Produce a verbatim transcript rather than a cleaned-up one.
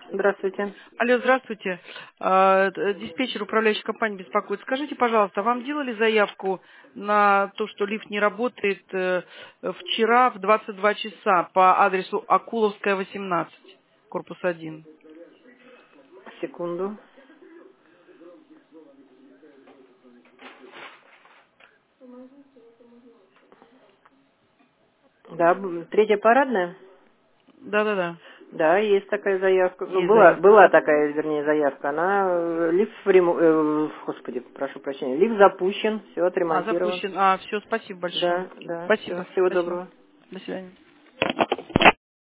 Здравствуйте. Алло, здравствуйте. А, д- Диспетчер управляющей компании беспокоит. Скажите, пожалуйста, вам делали заявку на то, что лифт не работает э, вчера в двадцать два часа по адресу Акуловская, восемнадцать, корпус один? Секунду. Да, б- третья парадная? Да-да-да, Да, есть такая заявка. Ну, есть была, заявка. была такая, вернее, заявка. Она, э, лифт в рему- э, господи, прошу прощения, лифт запущен, все А, отремонтирован. запущен. А, все, спасибо большое. Да, да, все, Спасибо, всего спасибо. доброго. До свидания.